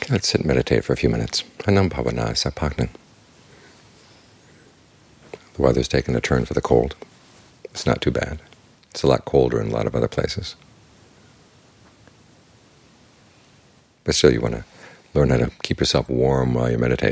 Let's sit and meditate for a few minutes. Anam bhavana sapagnan. The weather's taken a turn for the cold. It's not too bad. It's a lot colder in a lot of other places. But still, you want to learn how to keep yourself warm while you meditate.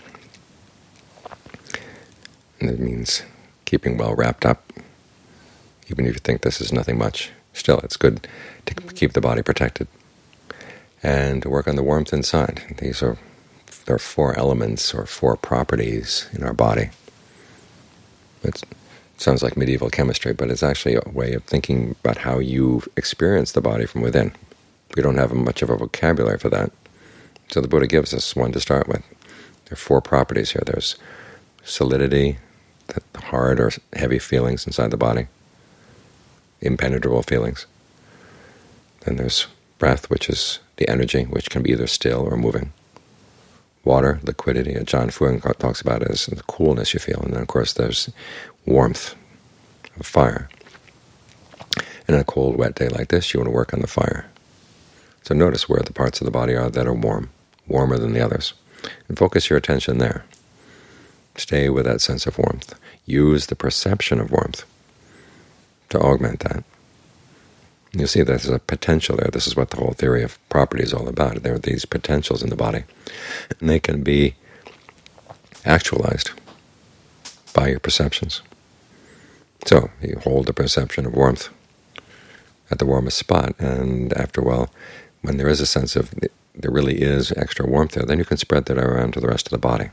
And it means keeping well wrapped up. Even if you think this is nothing much, still it's good to keep the body protected. And to work on the warmth inside. There are 4 elements or 4 properties in our body. It sounds like medieval chemistry, but it's actually a way of thinking about how you experience the body from within. We don't have much of a vocabulary for that, so the Buddha gives us one to start with. There are 4 properties here. There's solidity, the hard or heavy feelings inside the body, impenetrable feelings. Then there's breath, which is the energy, which can be either still or moving. Water, liquidity, John Fuang talks about it as the coolness you feel. And then, of course, there's warmth of fire. And on a cold, wet day like this, you want to work on the fire. So notice where the parts of the body are that are warm, warmer than the others, and focus your attention there. Stay with that sense of warmth. Use the perception of warmth to augment that. You'll see there's a potential there. This is what the whole theory of property is all about. There are these potentials in the body, and they can be actualized by your perceptions. So you hold the perception of warmth at the warmest spot, and after a while, when there is a sense of there really is extra warmth there, then you can spread that around to the rest of the body.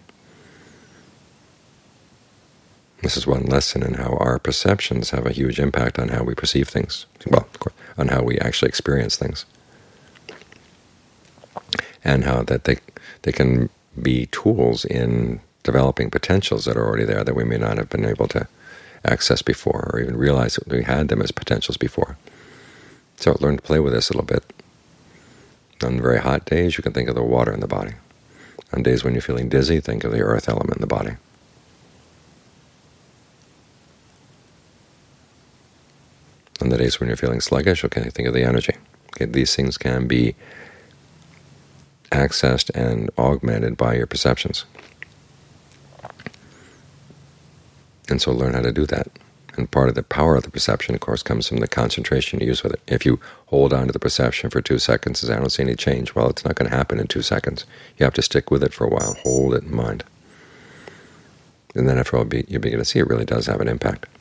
This is one lesson in how our perceptions have a huge impact on how we perceive things, well, of course, on how we actually experience things, and how that they can be tools in developing potentials that are already there that we may not have been able to access before or even realize that we had them as potentials before. So learn to play with this a little bit. On very hot days, you can think of the water in the body. On days when you're feeling dizzy, think of the earth element in the body. On the days when you're feeling sluggish, okay, think of the energy. Okay, these things can be accessed and augmented by your perceptions. And so learn how to do that. And part of the power of the perception, of course, comes from the concentration you use with it. If you hold on to the perception for 2 seconds and say, I don't see any change, well, it's not going to happen in 2 seconds. You have to stick with it for a while, hold it in mind. And then after all, you begin to see it really does have an impact.